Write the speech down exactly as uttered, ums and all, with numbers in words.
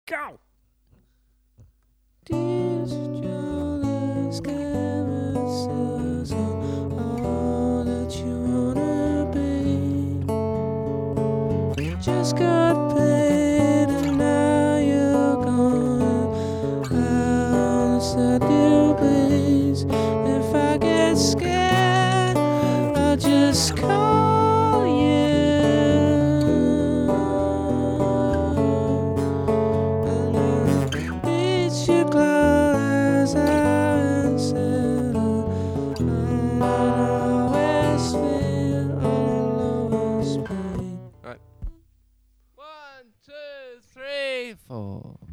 Go! These jealous carousels are all that you wanna be. Just got paid and now you're gone. I'll set you please. If I get scared, I'll just call you. And I'll beat your clothes out and settle on the lowest feel, on the lowest pain. Right. One, two, three, four.